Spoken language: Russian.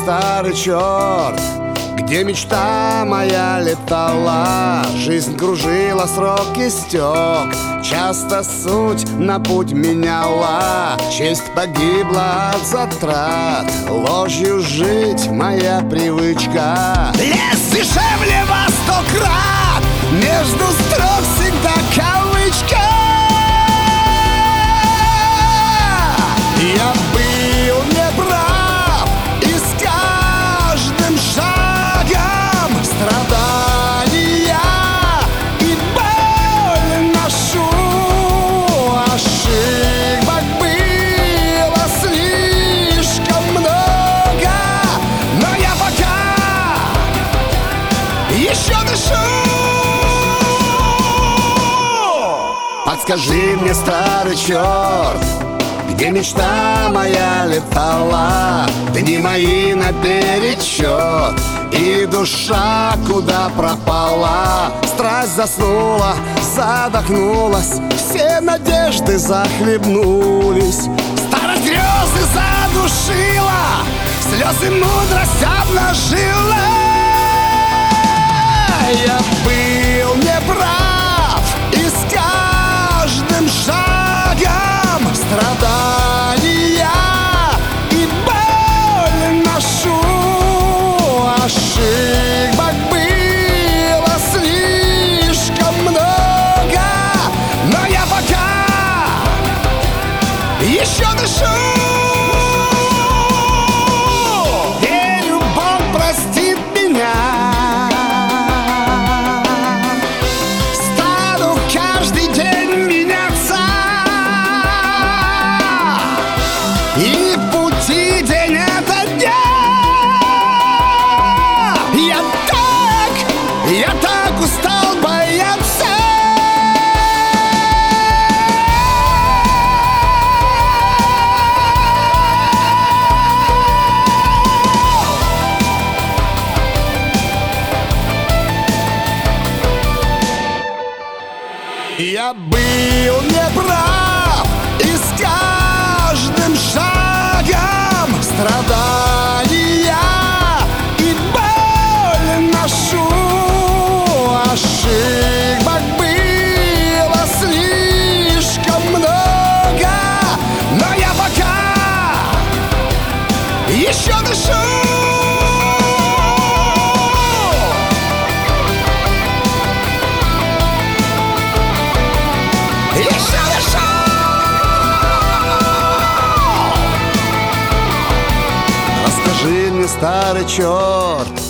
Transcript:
старый черт, где мечта моя летала, жизнь кружила, срок истек. Часто суть на путь меняла, честь погибла от затрат, ложью жить моя привычка. Лес дешевле во 100 крат, между строк всегда кавычка. Я был неправ, и с каждым шагом страдания и боль ношу. Ошибок было слишком много, но я пока еще дышу. Подскажи мне, старый черт, где мечта моя летала, дни мои наперечет, и душа куда пропала. Страсть заснула, задохнулась, все надежды захлебнулись. Старость грезы задушила, слезы мудрость обнажила. Я был неправ, и с каждым шагом страдания и боль ношу. Ошибок было слишком много, но я пока еще дышу. Верю, Бог простит меня. Стану каждый день меняться, и пути день ото дня. Я так устал бояться. Я был неправ, и с каждым шагом страдания и боль ношу. Ошибок было слишком много, но я пока еще дышу. Еще дышу. Расскажи мне, старый черт,